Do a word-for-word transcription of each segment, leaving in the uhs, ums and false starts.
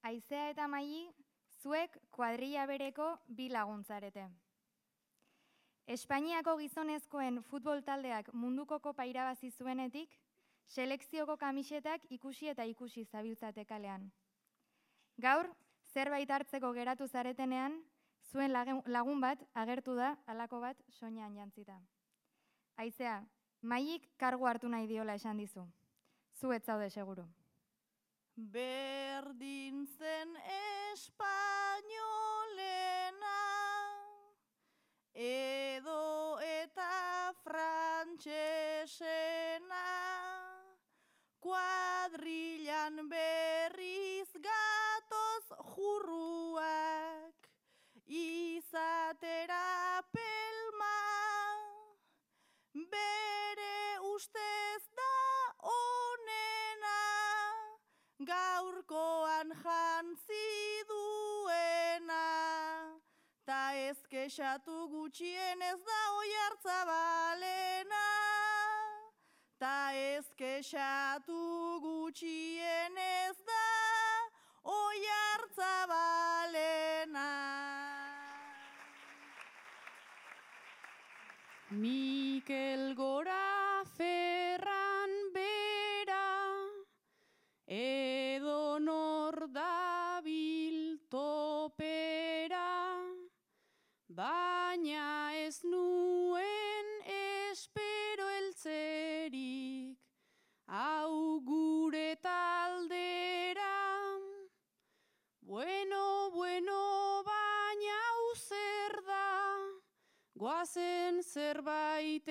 Aizea eta Maili, zuek kuadrilla bereko bi laguntzarete. Espainiako gizonezkoen futbol taldeak munduko kopa irabazi zuenetik, selekzioko kamisetak ikusi eta ikusi zabiltzate kalean. Gaur, zerbait hartzeko geratu zaretenean, zuen lagun bat agertu da halako bat soinean jantzita. Aizea, Mailik kargu hartu nahi diola esan dizu. Zu ez zaude seguru. Berdin zen espainolena, edo eta frantsesena, kuadrillan berriz gatoz jurruak, izatera pelma, bere ustez da onena, gaurkoan jantzi duena, ta ez kexatu gutxien ez da Oiartzabalena, ta ez kexatu gutxien ez da Oiartzabalena. Mikel Gora Ferran bera, edo nor dabil topera, baina ez nuen espero eltzerik, hau gure taldera. Bueno, bueno, baina hau zer da, goazen zerbait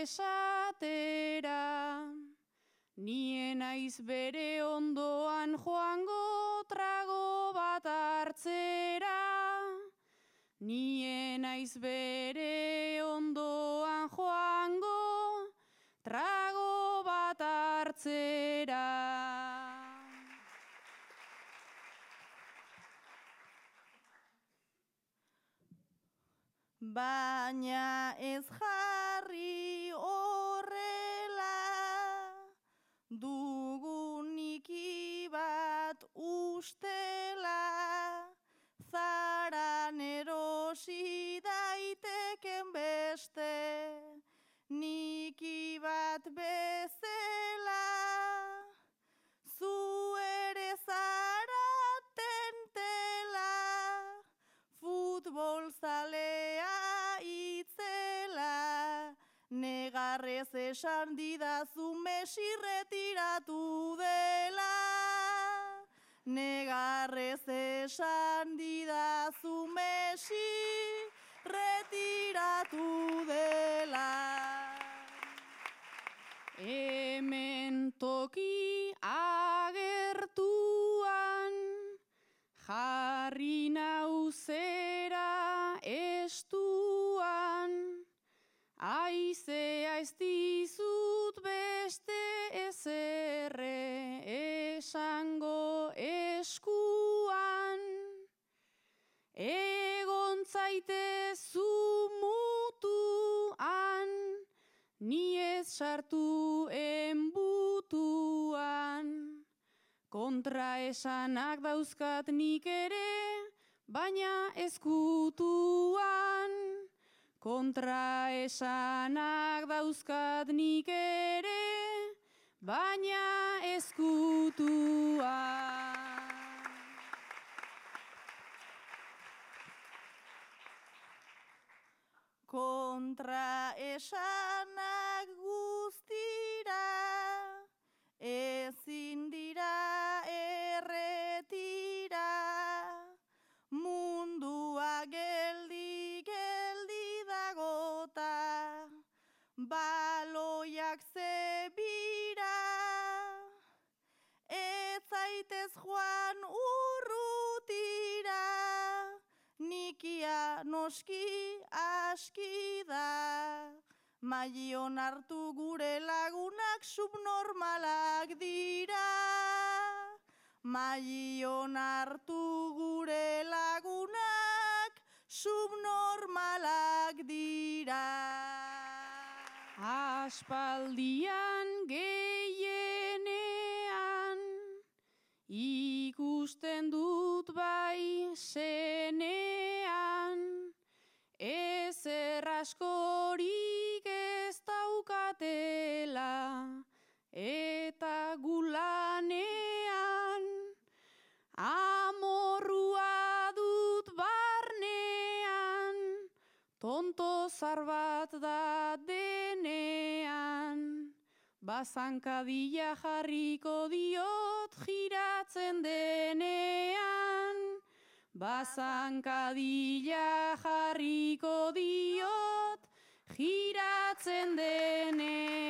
esatera. Nien naiz bere ondoan joango trago bat hartzera. Nien naiz bere ondoan joango trago bat hartzera. Baina ez jarri horrela, dugunik bat ustela, zaran erosi daiteken beste, niki bat bezela, zu ere zara tentela, futbol zalea itzela, negarrez esan didazu Messi retiratu dela. Negarrez esan didazu Messi retiratu dela. Hemen toki agertuan, jarri nauzera estuan, aizea ez dizut beste ezerre esango eskuan, egon zaitezu mutuan, ni ez sartu enbutuan. Kontra esanak dauzkat nik ere, baina ezkutuan. Kontra esanak dauzkat nik ere, baina ezkutuan. Kontra esanak guztira, ezin dira erretira, mundua geldi geldi dagota, baloiak zebira, ez zaitez joan urrutira, nikia noski aski da, Maion hartu gure lagunak subnormalak dira. Maion hartu gure lagunak subnormalak dira. Aspaldian gehienean ikusten du Bazankadila jarriko diot giratzen denean. Bazankadila jarriko diot giratzen denean.